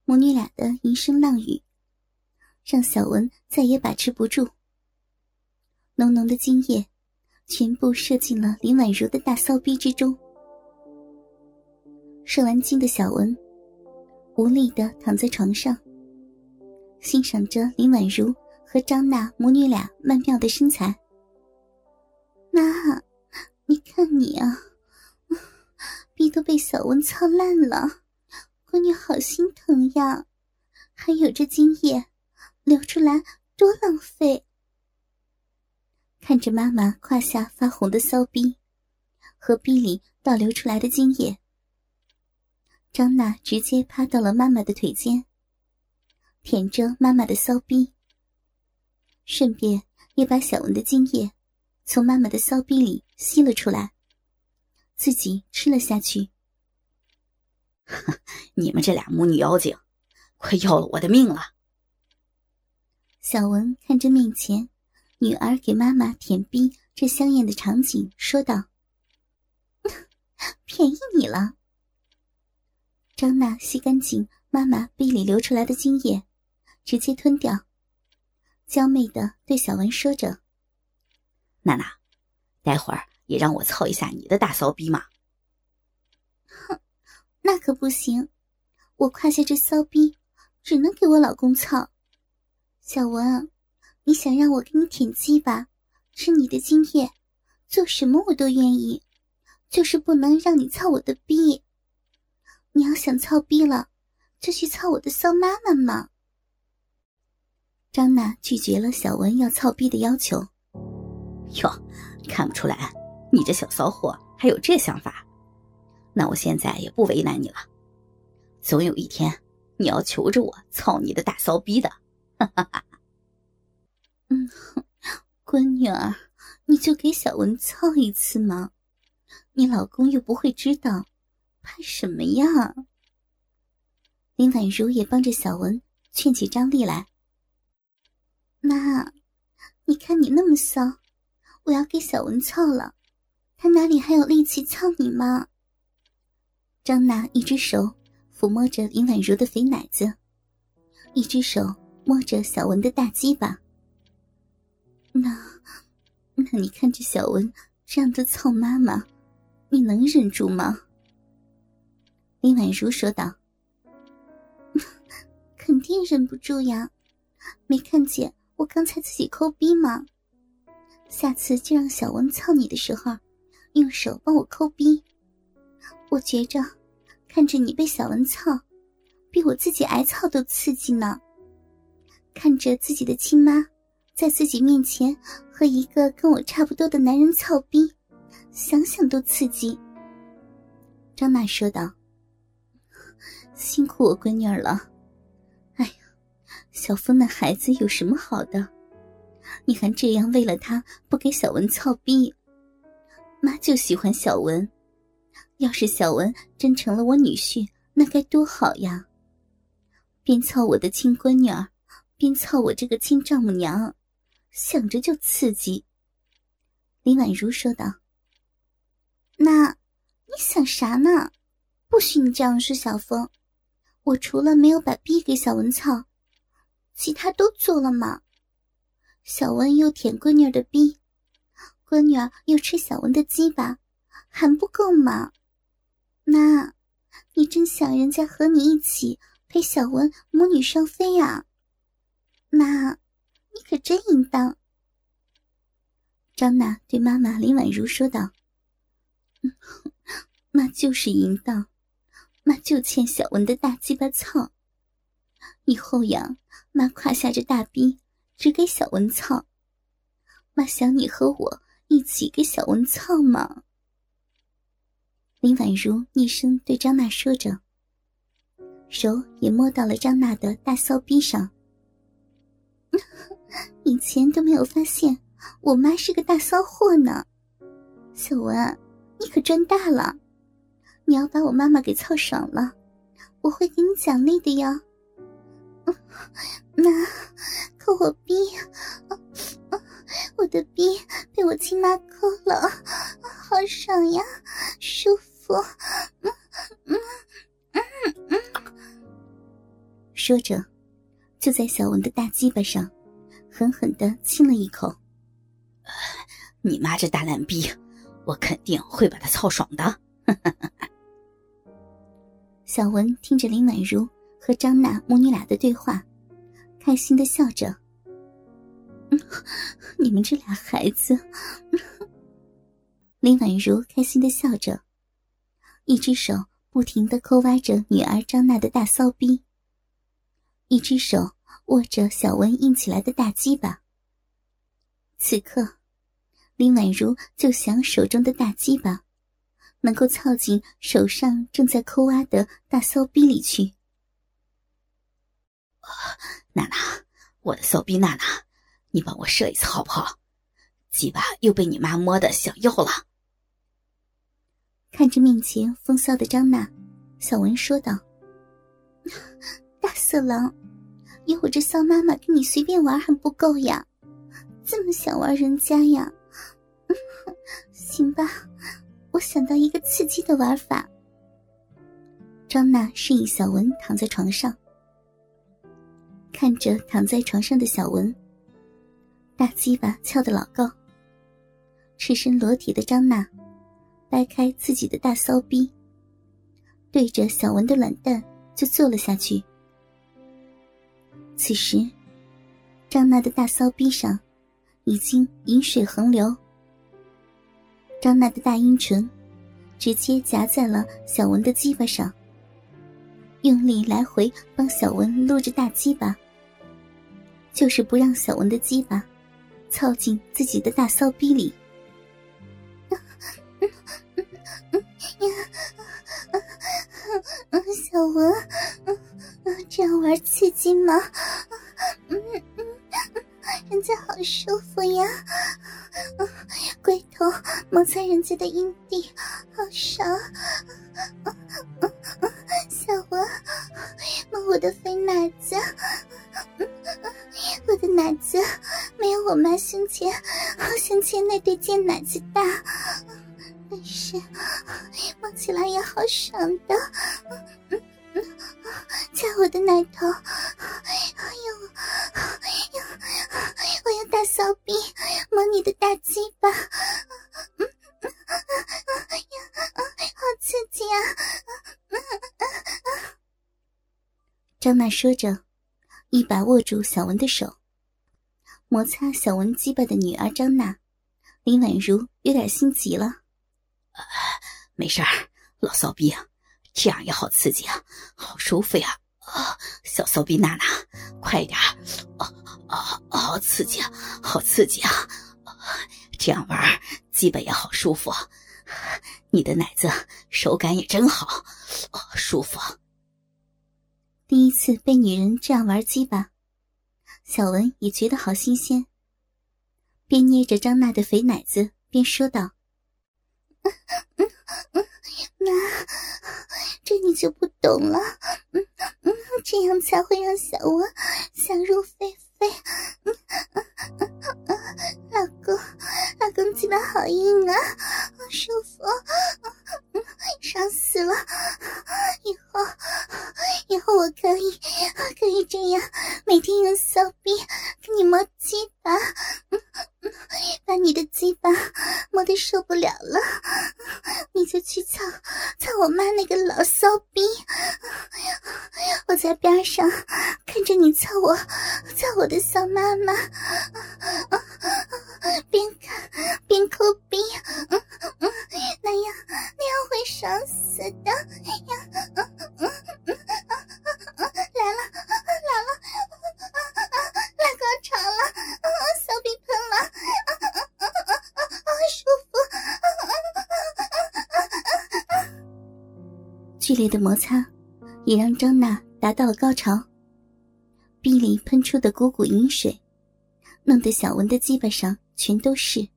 母女俩的淫声浪语让小文再也把持不住，浓浓的精液全部射进了林婉如的大骚逼之中。射完精的小文无力地躺在床上，欣赏着林婉如和张娜母女俩曼妙的身材。妈，你看你啊，逼都被小文操烂了，闺女好心疼呀，还有这精液流出来多浪费。看着妈妈胯下发红的骚逼和逼里倒流出来的精液，张娜直接趴到了妈妈的腿间，舔着妈妈的骚逼，顺便也把小文的精液从妈妈的骚逼里吸了出来，自己吃了下去。 你们这俩母女妖精，快要了我的命了！ 小文看着面前女儿给妈妈舔逼这香艳的场景，说道：便宜你了。张娜吸干净妈妈逼里流出来的精液，直接吞掉，娇媚地对小文说着： 娜娜，待会儿也让我操一下你的大骚逼嘛。 哼，那可不行，我胯下这骚逼只能给我老公操。小文，你想让我给你舔鸡巴，吃你的精液，做什么我都愿意，就是不能让你操我的逼。你要想操逼了，就去操我的骚妈妈嘛。张娜拒绝了小文要操逼的要求。 哟，看不出来你这小骚货还有这想法，那我现在也不为难你了，总有一天你要求着我操你的大骚逼的。 闺女儿，你就给小文操一次嘛，你老公又不会知道，怕什么呀？林婉如也帮着小文劝起张丽来。妈，你看你那么骚，我要给小文操了，他哪里还有力气操你吗？张娜一只手抚摸着林婉如的肥奶子，一只手摸着小文的大鸡巴。那你看着小文这样的操妈妈，你能忍住吗？林婉如说道。肯定忍不住呀，没看见我刚才自己抠逼吗？下次就让小文操你的时候用手帮我抠逼，我觉着看着你被小文操比我自己挨操都刺激呢。看着自己的亲妈在自己面前和一个跟我差不多的男人操逼，想想都刺激。张娜说道。辛苦我闺女儿了。哎呀，小峰那孩子有什么好的，你还这样为了他不给小文操逼。妈就喜欢小文，要是小文真成了我女婿，那该多好呀，边操我的亲闺女儿，边操我这个亲丈母娘，想着就刺激。林婉如说道。那你想啥呢？不许你这样说小峰，我除了没有把逼给小文操，其他都做了嘛。小文又舔闺女儿的逼，闺女儿又吃小文的鸡巴，还不够吗？妈，你真想人家和你一起陪小文母女双飞啊？妈，你可真淫荡。张娜对妈妈林婉如说道。妈就是淫荡，妈就欠小文的大鸡巴操。以后呀，妈胯下这大逼只给小文操，妈想你和我一起给小文操吗？林婉如昵声对张娜说着，手也摸到了张娜的大骚逼上。以前都没有发现我妈是个大骚货呢。小文，你可赚大了，你要把我妈妈给操爽了，我会给你奖励的呀。妈，抠我逼，我的逼被我亲妈抠了，好爽呀，舒服。 说着，就在小文的大鸡巴上狠狠地亲了一口。 你妈这大烂逼，我肯定会把她操爽的。 小文听着林婉如和张娜母女俩的对话，开心地笑着。你们这俩孩子。林婉如开心地笑着，一只手不停地抠挖着女儿张娜的大骚逼，一只手握着小文硬起来的大鸡巴。此刻林婉如就想手中的大鸡巴能够操进手上正在抠挖的大骚逼里去。 娜娜，我的骚逼娜娜，你帮我射一次好不好？鸡巴又被你妈摸得想要了。 看着面前风骚的张娜，小文说道：大色狼，有我这骚妈妈跟你随便玩还不够呀，这么想玩人家呀？行吧，我想到一个刺激的玩法。张娜示意小文躺在床上，看着躺在床上的小文，大鸡巴翘得老高，赤身裸体的张娜掰开自己的大骚逼，对着小文的卵蛋就坐了下去。此时张娜的大骚逼上已经饮水横流，张娜的大阴唇直接夹在了小文的鸡巴上，用力来回帮小文撸着大鸡巴，就是不让小文的鸡巴操进自己的大骚逼里。小文，这样玩刺激吗？人家好舒服呀，龟头摩擦人家的阴蒂，好爽。小文，摸我的肥奶子，我的奶子没有我妈胸前那对贱奶子大，但是摸起来也好爽的。掐我的奶头，我要大骚逼摸你的大鸡巴，好刺激啊！张娜说着，一把握住小文的手。摩擦小文鸡巴的女儿张娜，林婉如有点心急了。 没事儿，老骚逼啊，这样也好刺激啊，好舒服呀！小骚逼娜娜，快点！好刺激啊，好刺激啊！这样玩鸡巴也好舒服，你的奶子手感也真好，舒服。 第一次被女人这样玩鸡巴，小文也觉得好新鲜，边捏着张娜的肥奶子边说道：妈，这你就不懂了，这样才会让小文想入非非。老公鸡巴好硬啊，好舒服，爽死了。以后我可以这样每天用骚逼给你摸鸡巴，把你的鸡巴摸得受不了了，你就去操我妈那个老骚逼，我在边上看着你操我的骚妈妈，边看边抠逼，那样会爽死的呀！来了，来高潮了，骚逼喷了，舒服。剧烈的摩擦也让张娜达到了高潮，逼里喷出的股股饮水弄得小文的鸡巴上全都是。